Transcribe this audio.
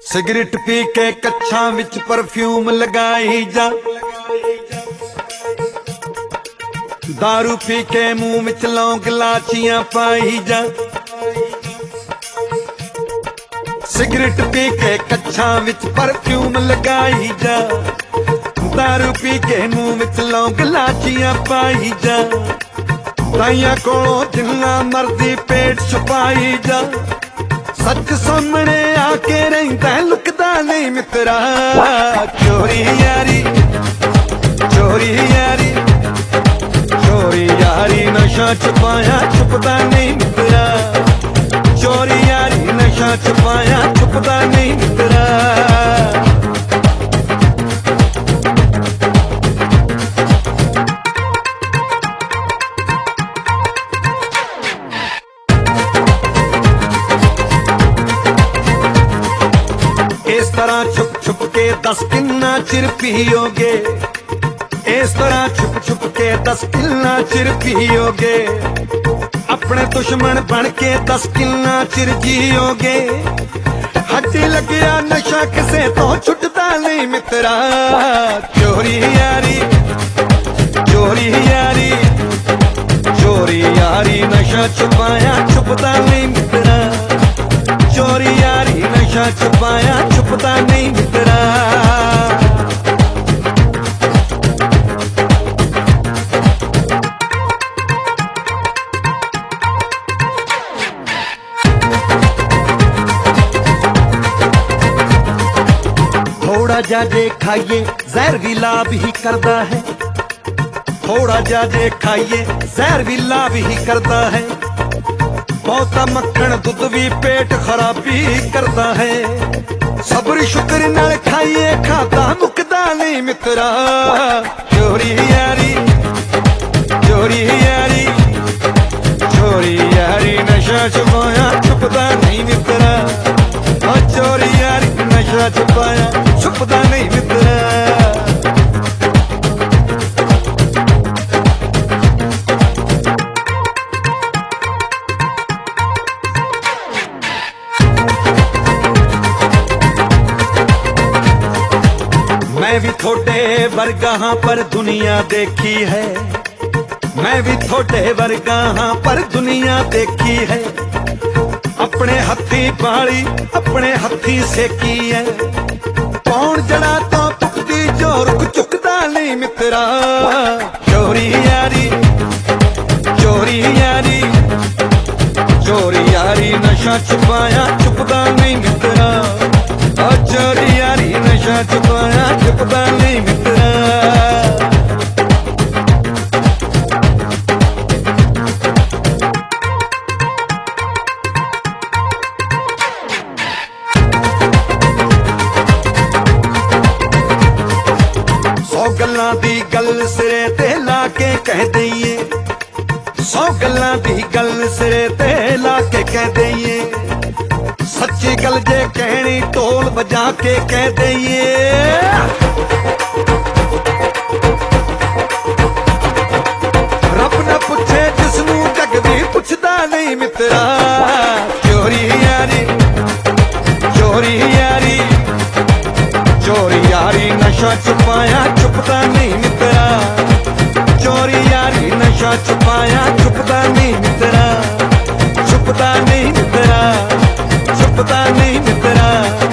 Cigarette P के कच्छां विच perfume लगाई जा, दारू पी के मुंह विच लौंग लाचियां पाई जा। सिगरेट पी के कच्छां विच परफ्यूम लगाई जा, दारू पी के मुंह विच लौंग लाचियां पाई जा। ताइयां कोलों जिन्ना मर्जी पेट छुपाई जा, सच सामने आके रहिंदा लुकदा नहीं मित्रा। चोरी यारी चोरी यारी चोरी यारी नशा छुपाया छुपदा नहीं मित्रा। चोरी यारी नशा छुपाया छुपदा नहीं मित्रा। इस तरह छुप छुप के 10 किन्ना चिर पियोगे, इस तरह छुप छुप के 10 किन्ना चिर पियोगे। अपने दुश्मन बन के 10 किन्ना चिर जियोगे। हड्डी लगिया नशा किसे तो छुटता नहीं मित्रा। चोरी यारी चोरी यारी चोरी यारी नशा छुपाया छुपता नहीं मित्रा। चोरी यारी नशा छुपाया छुपता नहीं मित्रा। थोड़ा जाजे खाइए जहर भी लाभ ही करता है, थोड़ा जाजे खाइए जहर भी लाभ ही करता है। बहुता मक्खन दुध भी पेट खराबी करता है। सब्र शुक्र नाल खाइए खाता मुकदा नहीं मित्रा। चोरी यारी चोरी यारी चोरी यारी नशा छुपाया छुपदा नहीं मित्रा। चोरी यारी नशा छुपाया छुपदा नहीं मित्रा। मैं भी थोड़े वर्गां पर दुनिया देखी है, मैं भी थोड़े वर्गां पर दुनिया देखी है। अपने हथी पाली अपने हथी सेकी है। कौन जड़ा तो पुकदी जो रुक चुकदा नहीं मित्रा। चोरी यारी चोरी यारी चोरी यारी नशा छुपाया छुपदा नहीं मित्रा। चोरी यारी नशा छुपाया छुपदा नहीं मित्रा। सौ गल्लां दी गल सिरे ते लाके कह दईए, 100 गल्लां दी गल सिरे ते लाके कह दईए। सच्ची गल जे कहनी ढोल बजा के कह दईए। रब न पुछे जिसनू जग भी पुछदा नहीं मित्रा। चोरी यारी चोरी यारी चोरी यारी नशा छुपाया छुपदा नहीं मित्रा। चोरी यारी नशा छुपाया छुपदा नहीं मित्रा। छुपदा नहीं मित्रा छुपदा नहीं मित्रा।